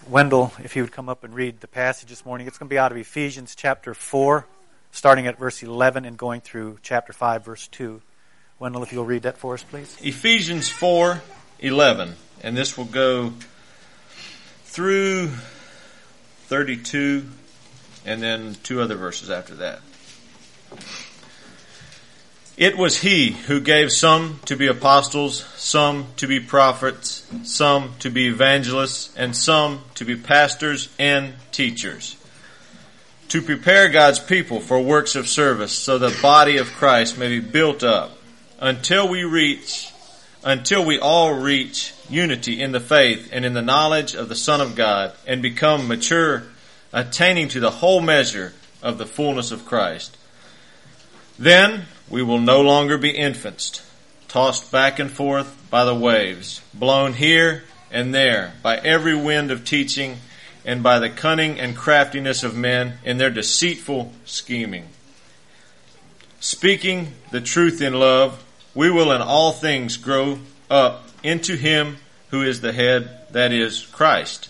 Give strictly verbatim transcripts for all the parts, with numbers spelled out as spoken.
Wendell, if he would come up and read the passage this morning. It's going to be out of Ephesians chapter four, starting at verse eleven and going through chapter five, verse two. Wendell, if you'll read that for us, please. Ephesians four eleven, and this will go through thirty-two and then two other verses after that. It was he who gave some to be apostles, some to be prophets, some to be evangelists, and some to be pastors and teachers, to prepare God's people for works of service, so the body of Christ may be built up until we reach, until we all reach unity in the faith and in the knowledge of the Son of God, and become mature, attaining to the whole measure of the fullness of Christ. Then we will no longer be infants, tossed back and forth by the waves, blown here and there by every wind of teaching, and by the cunning and craftiness of men in their deceitful scheming. Speaking the truth in love, we will in all things grow up into him who is the head, that is, Christ.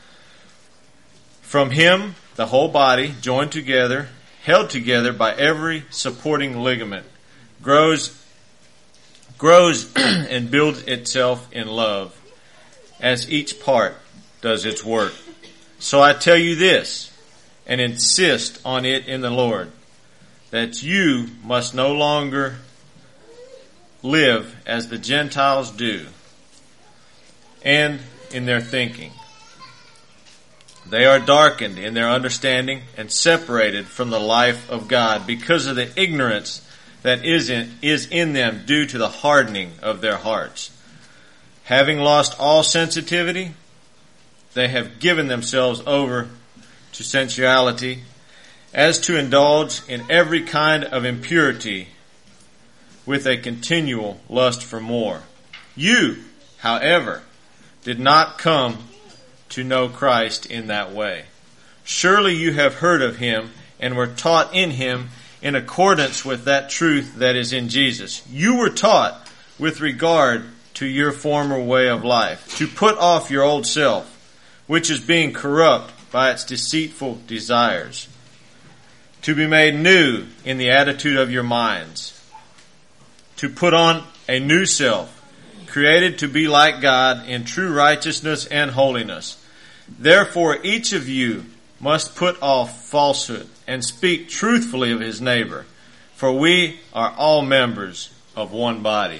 From him, the whole body, joined together, held together by every supporting ligament, grows grows and builds itself in love, as each part does its work. So I tell you this, and insist on it in the Lord, that you must no longer live as the Gentiles do, and in their thinking. They are darkened in their understanding and separated from the life of God because of the ignorance that is in, is in them due to the hardening of their hearts. Having lost all sensitivity, they have given themselves over to sensuality as to indulge in every kind of impurity with a continual lust for more. You, however, did not come to know Christ in that way. Surely you have heard of him and were taught in him in accordance with that truth that is in Jesus. You were taught with regard to your former way of life, to put off your old self, which is being corrupt by its deceitful desires, to be made new in the attitude of your minds, to put on a new self, created to be like God in true righteousness and holiness. Therefore, each of you must put off falsehood and speak truthfully of his neighbor, for we are all members of one body.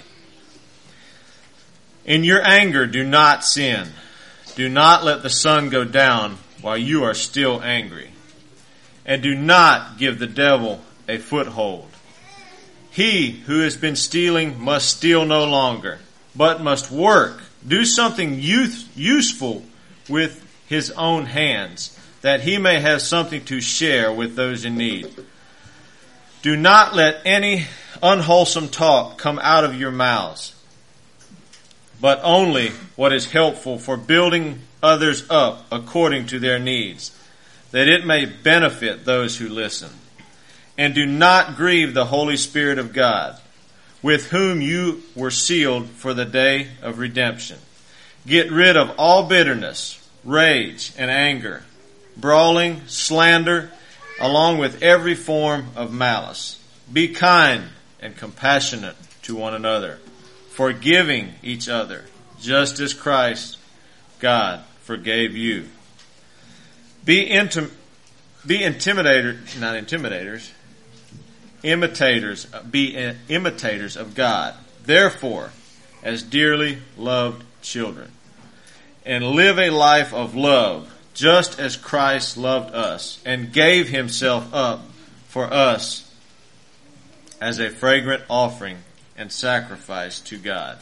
In your anger, do not sin. Do not let the sun go down while you are still angry. And do not give the devil a foothold. He who has been stealing must steal no longer, but must work, do something use, useful with his own hands, that he may have something to share with those in need. Do not let any unwholesome talk come out of your mouths, but only what is helpful for building others up according to their needs, that it may benefit those who listen. And do not grieve the Holy Spirit of God, with whom you were sealed for the day of redemption. Get rid of all bitterness, rage, and anger, brawling, slander, along with every form of malice. Be kind and compassionate to one another, forgiving each other, just as Christ, God, forgave you. Be intim- be intimidators, not intimidators, imitators, be imitators of God. Therefore, as dearly loved children, and live a life of love, just as Christ loved us and gave himself up for us as a fragrant offering and sacrifice to God.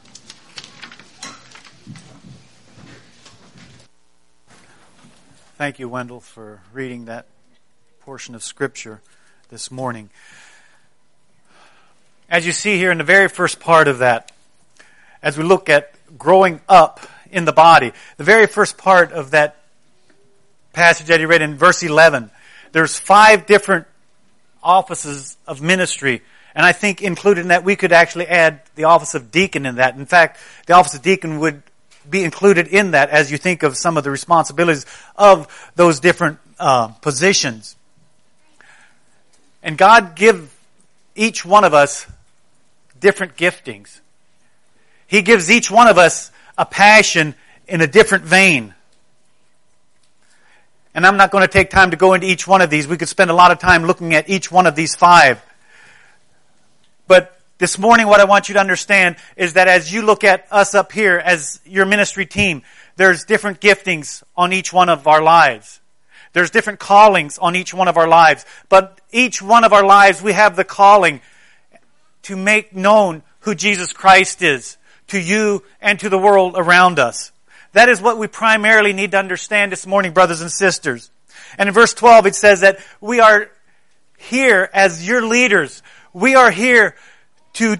Thank you, Wendell, for reading that portion of Scripture this morning. As you see here in the very first part of that, as we look at growing up in the body, the very first part of that passage that you read in verse eleven, there's five different offices of ministry, and I think included in that we could actually add the office of deacon in that. In fact, the office of deacon would be included in that as you think of some of the responsibilities of those different uh, positions. And God give each one of us different giftings. He gives each one of us a passion in a different vein. And I'm not going to take time to go into each one of these. We could spend a lot of time looking at each one of these five. But this morning what I want you to understand is that as you look at us up here as your ministry team, there's different giftings on each one of our lives. There's different callings on each one of our lives. But each one of our lives, we have the calling to make known who Jesus Christ is to you and to the world around us. That is what we primarily need to understand this morning, brothers and sisters. And in verse twelve it says that we are here as your leaders. We are here to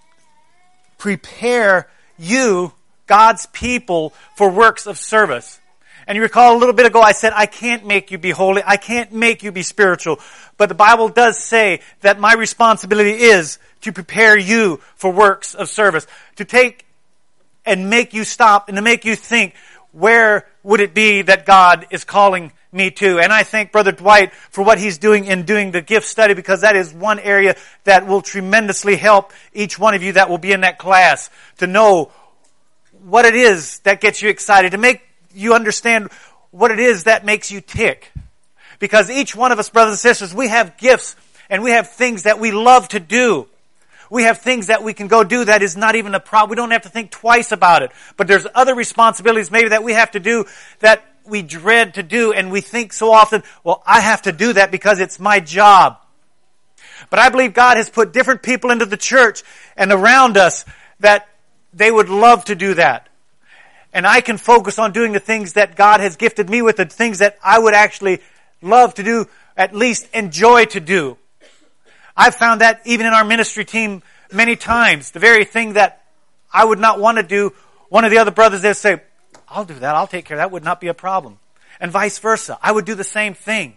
prepare you, God's people, for works of service. And you recall a little bit ago I said, I can't make you be holy. I can't make you be spiritual. But the Bible does say that my responsibility is to prepare you for works of service. To take and make you stop and to make you think, where would it be that God is calling me to? And I thank Brother Dwight for what he's doing in doing the gift study, because that is one area that will tremendously help each one of you that will be in that class to know what it is that gets you excited, to make you understand what it is that makes you tick. Because each one of us, brothers and sisters, we have gifts and we have things that we love to do. We have things that we can go do that is not even a problem. We don't have to think twice about it. But there's other responsibilities maybe that we have to do that we dread to do, and we think so often, well, I have to do that because it's my job. But I believe God has put different people into the church and around us that they would love to do that. And I can focus on doing the things that God has gifted me with, the things that I would actually love to do, at least enjoy to do. I've found that even in our ministry team many times. The very thing that I would not want to do, one of the other brothers there say, I'll do that, I'll take care of that, would not be a problem. And vice versa. I would do the same thing.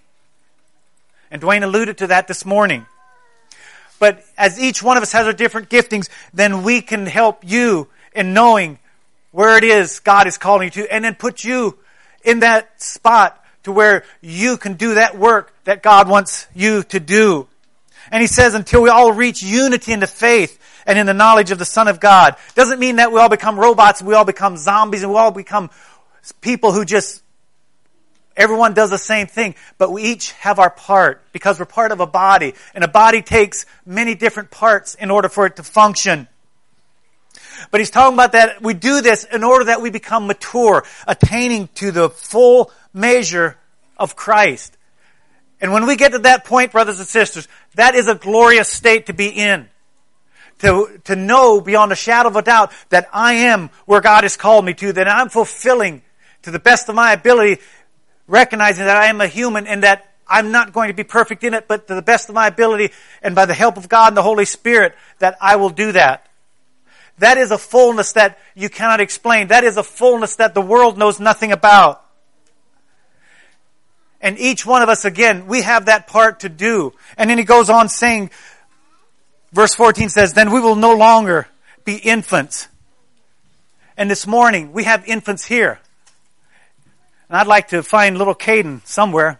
And Dwayne alluded to that this morning. But as each one of us has our different giftings, then we can help you in knowing where it is God is calling you to, and then put you in that spot to where you can do that work that God wants you to do. And he says, until we all reach unity in the faith and in the knowledge of the Son of God. Doesn't mean that we all become robots, and we all become zombies, and we all become people who just, everyone does the same thing. But we each have our part, because we're part of a body. And a body takes many different parts in order for it to function. But he's talking about that we do this in order that we become mature, attaining to the full measure of Christ. And when we get to that point, brothers and sisters, that is a glorious state to be in. To, to know beyond a shadow of a doubt that I am where God has called me to, that I'm fulfilling to the best of my ability, recognizing that I am a human and that I'm not going to be perfect in it, but to the best of my ability and by the help of God and the Holy Spirit, that I will do that. That is a fullness that you cannot explain. That is a fullness that the world knows nothing about. And each one of us, again, we have that part to do. And then he goes on saying, verse fourteen says, then we will no longer be infants. And this morning, we have infants here. And I'd like to find little Caden somewhere.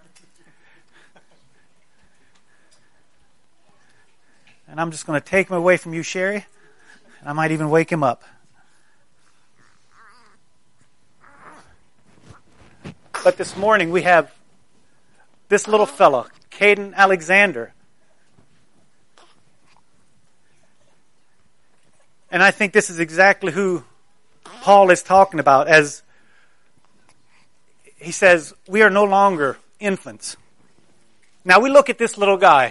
And I'm just going to take him away from you, Sherry. And I might even wake him up. But this morning, we have this little fella, Caden Alexander. And I think this is exactly who Paul is talking about, as he says, we are no longer infants. Now we look at this little guy.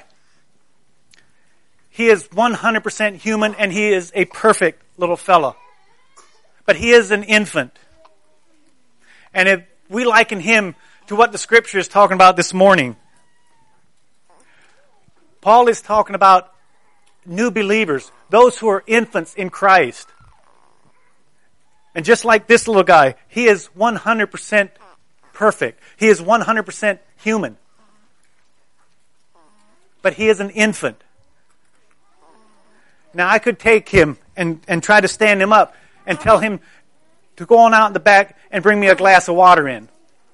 He is one hundred percent human, and he is a perfect little fella. But he is an infant. And if we liken him to what the Scripture is talking about this morning, Paul is talking about new believers, those who are infants in Christ. And just like this little guy, he is one hundred percent perfect. He is one hundred percent human. But he is an infant. Now I could take him and, and try to stand him up and tell him, to go on out in the back and bring me a glass of water in.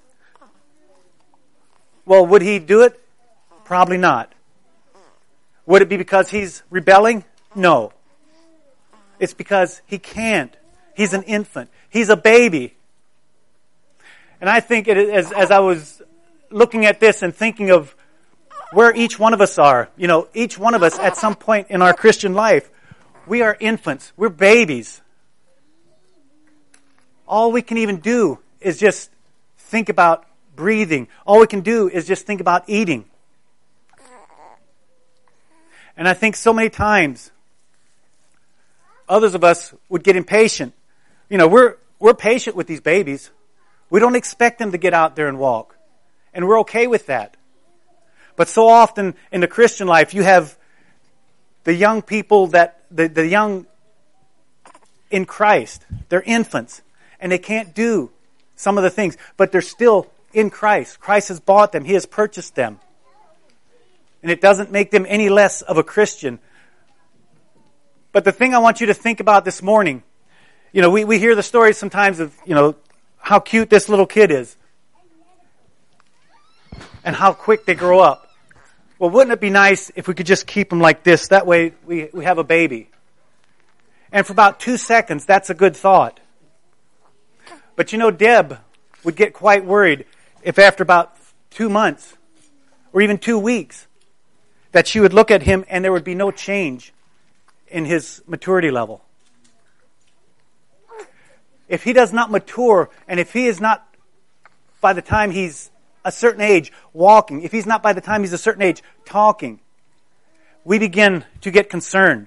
Well, would he do it? Probably not. Would it be because he's rebelling? No. It's because he can't. He's an infant. He's a baby. And I think it, as, as I was looking at this and thinking of where each one of us are, you know, each one of us at some point in our Christian life, we are infants. We're babies. All we can even do is just think about breathing. All we can do is just think about eating. And I think so many times, others of us would get impatient. You know, we're we're patient with these babies. We don't expect them to get out there and walk. And we're okay with that. But so often in the Christian life, you have the young people that, the, the young in Christ, they're infants. And they can't do some of the things. But they're still in Christ. Christ has bought them. He has purchased them. And it doesn't make them any less of a Christian. But the thing I want you to think about this morning, you know, we, we hear the stories sometimes of, you know, how cute this little kid is. And how quick they grow up. Well, wouldn't it be nice if we could just keep them like this? That way we, we have a baby. And for about two seconds, that's a good thought. But you know, Deb would get quite worried if after about two months or even two weeks that she would look at him and there would be no change in his maturity level. If he does not mature, and if he is not, by the time he's a certain age, walking, if he's not by the time he's a certain age, talking, we begin to get concerned.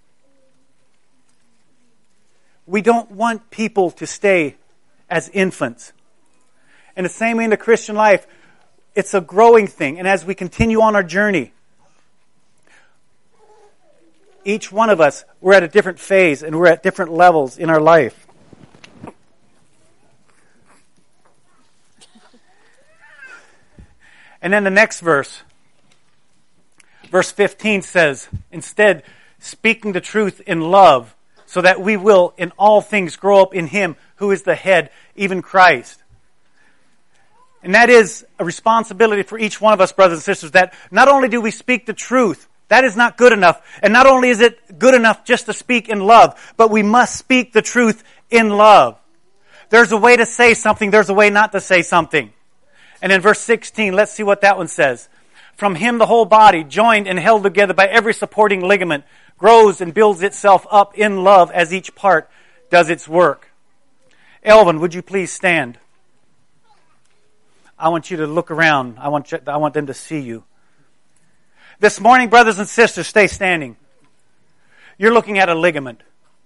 We don't want people to stay as infants. In the same way in the Christian life, it's a growing thing. And as we continue on our journey, each one of us, we're at a different phase and we're at different levels in our life. And then the next verse, verse fifteen says, instead, speaking the truth in love, so that we will in all things grow up in Him who is the head, even Christ. And that is a responsibility for each one of us, brothers and sisters, that not only do we speak the truth, that is not good enough. And not only is it good enough just to speak in love, but we must speak the truth in love. There's a way to say something, there's a way not to say something. And in verse sixteen, let's see what that one says. From Him the whole body, joined and held together by every supporting ligament, grows and builds itself up in love as each part does its work. Elvin, would you please stand? I want you to look around. I want you, I want them to see you. This morning, brothers and sisters, stay standing. You're looking at a ligament.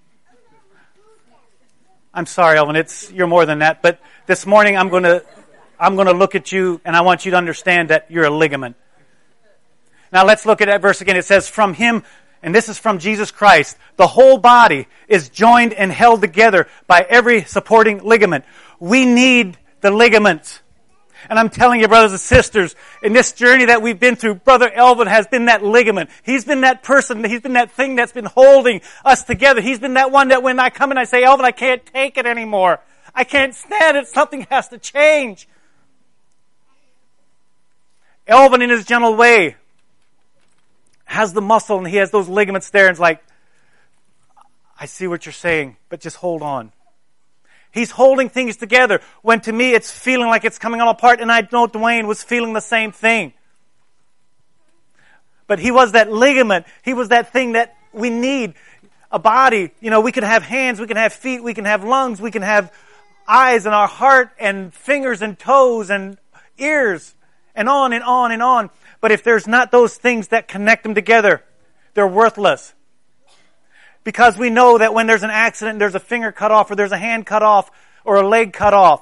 I'm sorry, Elvin, it's you're more than that. But this morning, I'm going to I'm going to look at you, and I want you to understand that you're a ligament. Now, let's look at that verse again. It says, "From Him," and this is from Jesus Christ, "the whole body is joined and held together by every supporting ligament." We need the ligaments. And I'm telling you, brothers and sisters, in this journey that we've been through, Brother Elvin has been that ligament. He's been that person. He's been that thing that's been holding us together. He's been that one that when I come and I say, "Elvin, I can't take it anymore. I can't stand it. Something has to change." Elvin, in his gentle way, has the muscle and he has those ligaments there and it's like, "I see what you're saying, but just hold on." He's holding things together when to me it's feeling like it's coming all apart, and I know Dwayne was feeling the same thing. But he was that ligament. He was that thing that we need. A body, you know, we can have hands, we can have feet, we can have lungs, we can have eyes and our heart and fingers and toes and ears and on and on and on. But if there's not those things that connect them together, they're worthless. Because we know that when there's an accident, there's a finger cut off or there's a hand cut off or a leg cut off.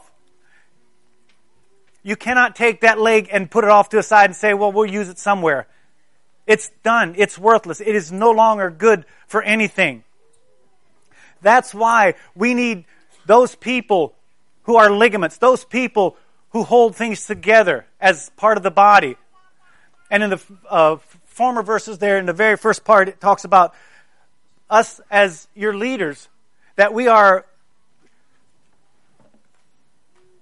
You cannot take that leg and put it off to the side and say, "Well, we'll use it somewhere." It's done. It's worthless. It is no longer good for anything. That's why we need those people who are ligaments, those people who hold things together as part of the body. And in the uh, former verses there, in the very first part, it talks about us as your leaders, that we are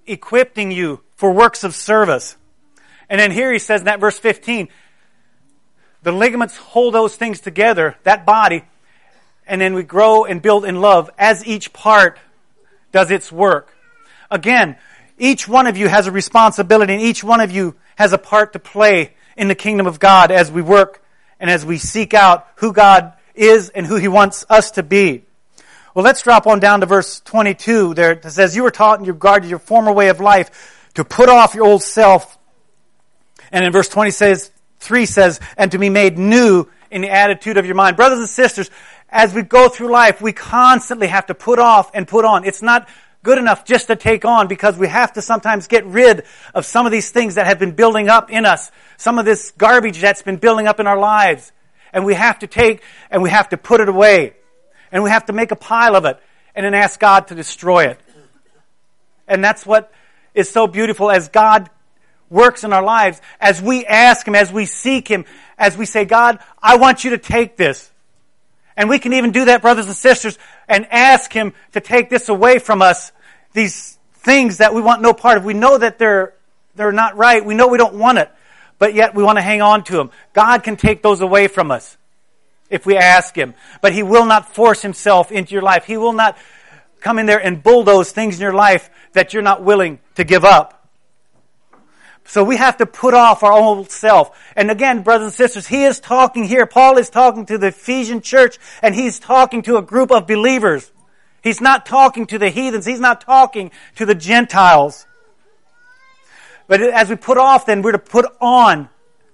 equipping you for works of service. And then here he says in that verse fifteen, the ligaments hold those things together, that body, and then we grow and build in love as each part does its work. Again, each one of you has a responsibility, and each one of you has a part to play in the kingdom of God as we work and as we seek out who God is and who He wants us to be. Well, let's drop on down to verse twenty-two there. It says, you were taught in regard to your former way of life to put off your old self. And in verse twenty says, three says, and to be made new in the attitude of your mind. Brothers and sisters, as we go through life, we constantly have to put off and put on. It's not good enough just to take on, because we have to sometimes get rid of some of these things that have been building up in us, some of this garbage that's been building up in our lives. And we have to take and we have to put it away. And we have to make a pile of it and then ask God to destroy it. And that's what is so beautiful as God works in our lives, as we ask Him, as we seek Him, as we say, God, I want you to take this. And we can even do that, brothers and sisters, and ask Him to take this away from us, these things that we want no part of. We know that they're, they're not right. We know we don't want it, but yet we want to hang on to them. God can take those away from us if we ask Him. But He will not force Himself into your life. He will not come in there and bulldoze things in your life that you're not willing to give up. So we have to put off our old self. And again, brothers and sisters, he is talking here. Paul is talking to the Ephesian church, and he's talking to a group of believers. He's not talking to the heathens. He's not talking to the Gentiles. But as we put off, then we're to put on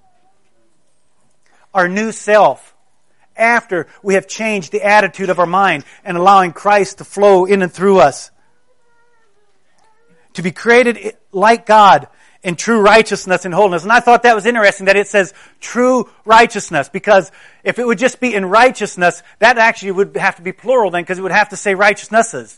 our new self after we have changed the attitude of our mind and allowing Christ to flow in and through us. To be created like God in true righteousness and holiness. And I thought that was interesting that it says true righteousness, because if it would just be in righteousness, that actually would have to be plural then, because it would have to say righteousnesses.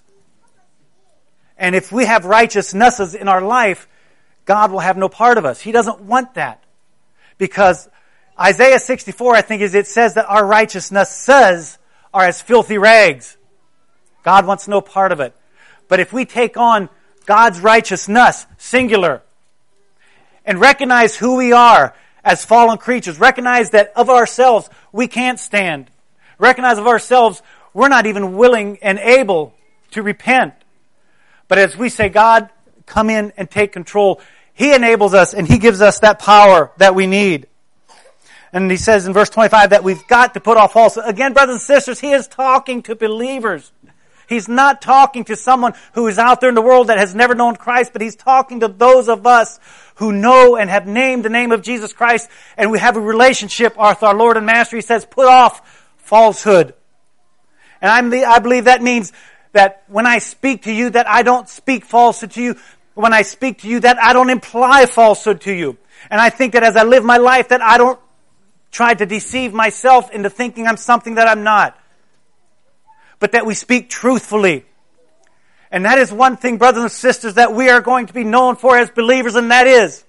And if we have righteousnesses in our life, God will have no part of us. He doesn't want that. Because Isaiah sixty-four, I think, is it says that our righteousnesses are as filthy rags. God wants no part of it. But if we take on God's righteousness, singular, and recognize who we are as fallen creatures, recognize that of ourselves we can't stand, recognize of ourselves we're not even willing and able to repent. But as we say, God, come in and take control, He enables us and He gives us that power that we need. And He says in verse twenty-five that we've got to put off falsehood. Again, brothers and sisters, He is talking to believers. He's not talking to someone who is out there in the world that has never known Christ, but He's talking to those of us who know and have named the name of Jesus Christ, and we have a relationship with our Lord and Master. He says, put off falsehood. And I'm the, I believe that means that when I speak to you, that I don't speak falsehood to you. When I speak to you, that I don't imply falsehood to you. And I think that as I live my life, that I don't try to deceive myself into thinking I'm something that I'm not. But that we speak truthfully. And that is one thing, brothers and sisters, that we are going to be known for as believers, and that is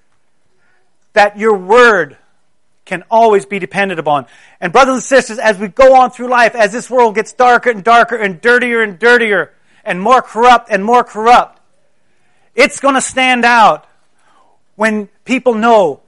that your word can always be depended upon. And brothers and sisters, as we go on through life, as this world gets darker and darker and dirtier and dirtier and more corrupt and more corrupt, it's going to stand out when people know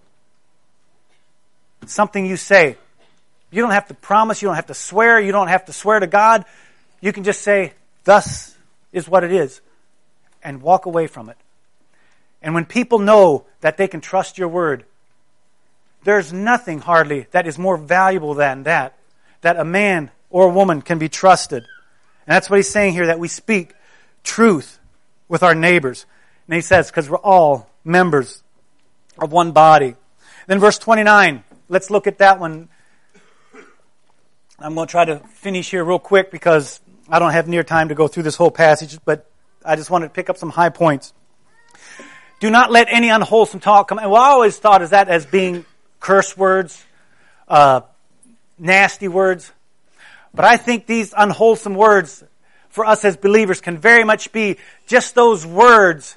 something you say. You don't have to promise, you don't have to swear, you don't have to swear to God. You can just say, thus is what it is, and walk away from it. And when people know that they can trust your word, there's nothing hardly that is more valuable than that, that a man or a woman can be trusted. And that's what he's saying here, that we speak truth with our neighbors. And he says, because we're all members of one body. Then verse twenty-nine, let's look at that one. I'm going to try to finish here real quick because I don't have near time to go through this whole passage, but I just wanted to pick up some high points. Do not let any unwholesome talk come. And well, I always thought of that as being curse words, uh, nasty words. But I think these unwholesome words for us as believers can very much be just those words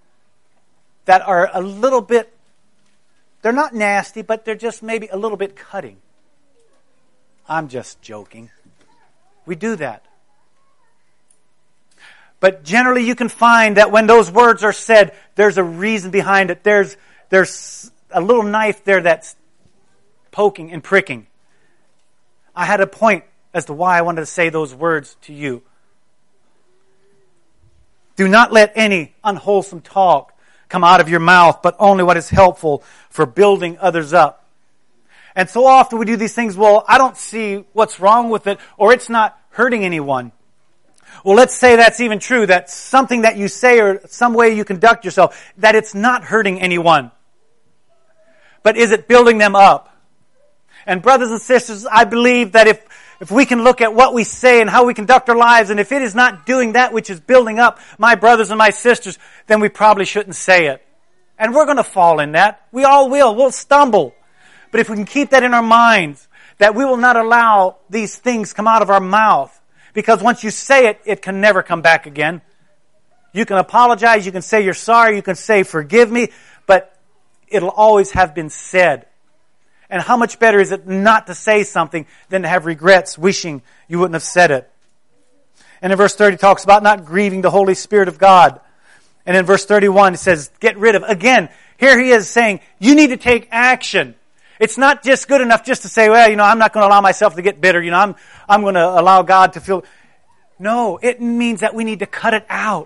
that are a little bit, they're not nasty, but they're just maybe a little bit cutting. I'm just joking. We do that. But generally you can find that when those words are said, there's a reason behind it. There's, there's a little knife there that's poking and pricking. I had a point as to why I wanted to say those words to you. Do not let any unwholesome talk come out of your mouth, but only what is helpful for building others up. And so often we do these things, well, I don't see what's wrong with it, or it's not hurting anyone. Well, let's say that's even true, that something that you say or some way you conduct yourself, that it's not hurting anyone. But is it building them up? And brothers and sisters, I believe that if If we can look at what we say and how we conduct our lives, and if it is not doing that which is building up my brothers and my sisters, then we probably shouldn't say it. And we're going to fall in that. We all will. We'll stumble. But if we can keep that in our minds, that we will not allow these things come out of our mouth, because once you say it, it can never come back again. You can apologize, you can say you're sorry, you can say forgive me, but it'll always have been said. And how much better is it not to say something than to have regrets wishing you wouldn't have said it? And in verse thirty it talks about not grieving the Holy Spirit of God. And in verse thirty-one it says, get rid of. Again, here he is saying, you need to take action. It's not just good enough just to say, well, you know, I'm not going to allow myself to get bitter. You know, I'm, I'm going to allow God to feel. No, it means that we need to cut it out.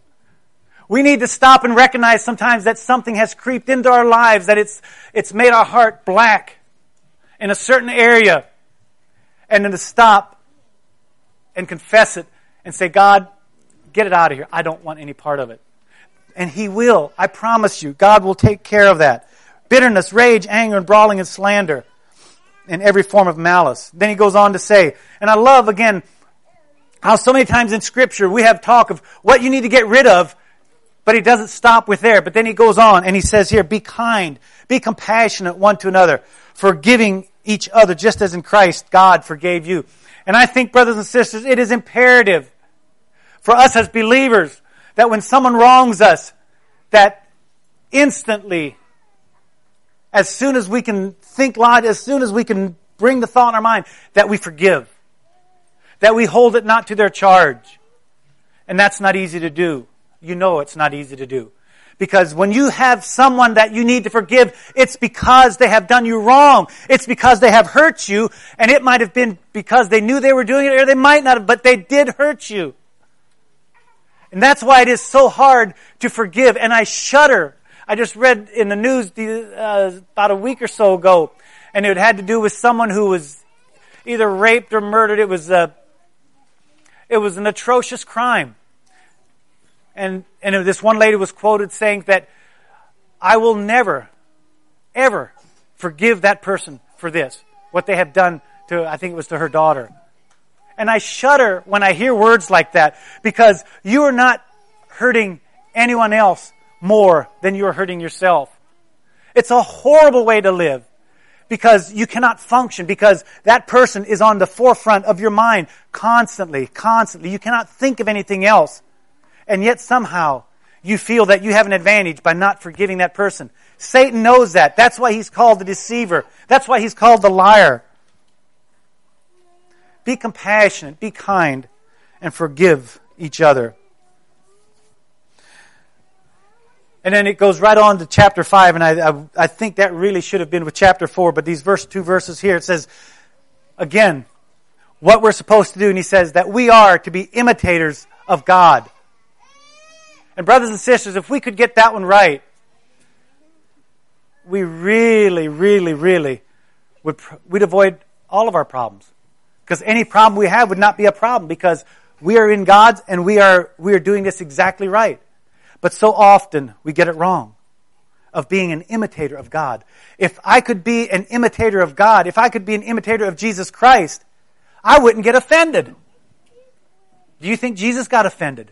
We need to stop and recognize sometimes that something has creeped into our lives, that it's it's made our heart black in a certain area. And then to stop and confess it and say, God, get it out of here. I don't want any part of it. And He will. I promise you, God will take care of that. Bitterness, rage, anger, and brawling and slander, and every form of malice. Then he goes on to say, and I love, again, how so many times in Scripture we have talk of what you need to get rid of, but he doesn't stop with there. But then he goes on and he says here, be kind, be compassionate one to another, forgiving each other just as in Christ God forgave you. And I think, brothers and sisters, it is imperative for us as believers that when someone wrongs us, that instantly, as soon as we can think loud, as soon as we can bring the thought in our mind, that we forgive. That we hold it not to their charge. And that's not easy to do. You know it's not easy to do. Because when you have someone that you need to forgive, it's because they have done you wrong. It's because they have hurt you, and it might have been because they knew they were doing it, or they might not have, but they did hurt you. And that's why it is so hard to forgive. And I shudder. I just read in the news the, uh, about a week or so ago, and it had to do with someone who was either raped or murdered. It was a, it was an atrocious crime. And, and this one lady was quoted saying that, I will never, ever forgive that person for this, what they have done to, I think it was to her daughter. And I shudder when I hear words like that, because you are not hurting anyone else more than you are hurting yourself. It's a horrible way to live, because you cannot function, because that person is on the forefront of your mind constantly, constantly. You cannot think of anything else. And yet somehow you feel that you have an advantage by not forgiving that person. Satan knows that. That's why he's called the deceiver. That's why he's called the liar. Be compassionate, be kind, and forgive each other. And then it goes right on to chapter five, and I, I, I think that really should have been with chapter four, but these verse two verses here, it says, again, what we're supposed to do, and he says that we are to be imitators of God. And brothers and sisters, if we could get that one right, we really, really, really would we'd avoid all of our problems. Because any problem we have would not be a problem, because we are in God's and we are we are doing this exactly right. But so often we get it wrong, of being an imitator of God. If I could be an imitator of God, if I could be an imitator of Jesus Christ, I wouldn't get offended. Do you think Jesus got offended?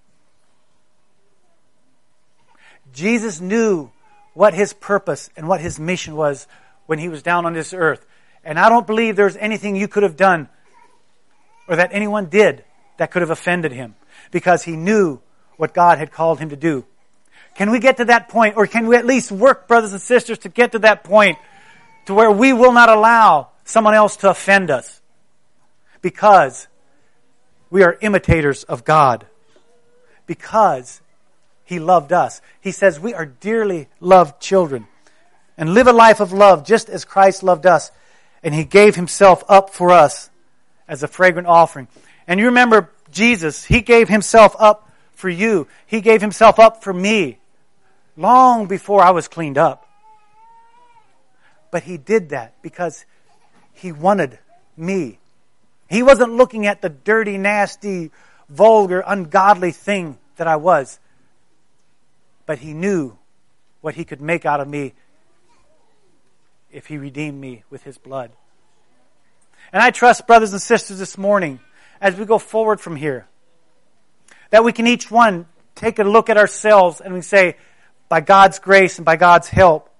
Jesus knew what His purpose and what His mission was when He was down on this earth. And I don't believe there's anything you could have done or that anyone did that could have offended Him, because He knew what God had called Him to do. Can we get to that point, or can we at least work, brothers and sisters, to get to that point to where we will not allow someone else to offend us, because we are imitators of God? because He loved us. He says we are dearly loved children. And live a life of love just as Christ loved us. And He gave Himself up for us as a fragrant offering. And you remember Jesus, He gave Himself up for you. He gave Himself up for me long before I was cleaned up. But He did that because He wanted me. He wasn't looking at the dirty, nasty, vulgar, ungodly thing that I was. But He knew what He could make out of me if He redeemed me with His blood. And I trust, brothers and sisters, this morning, as we go forward from here, that we can each one take a look at ourselves and we say, by God's grace and by God's help,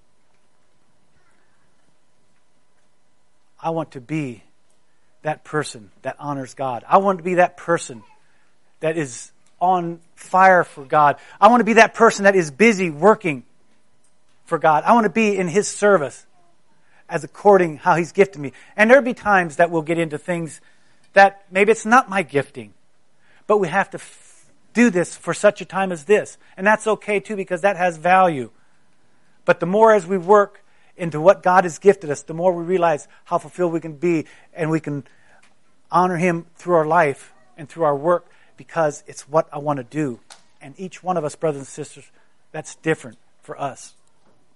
I want to be that person that honors God. I want to be that person that is on fire for God. I want to be that person that is busy working for God. I want to be in His service as according how He's gifted me. And there'll be times that we'll get into things that maybe it's not my gifting, but we have to f- do this for such a time as this. And that's okay too, because that has value. But the more as we work into what God has gifted us, the more we realize how fulfilled we can be, and we can honor Him through our life and through our work, because it's what I want to do. And each one of us, brothers and sisters, that's different for us.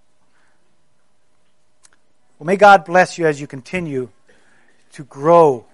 Well, may God bless you as you continue to grow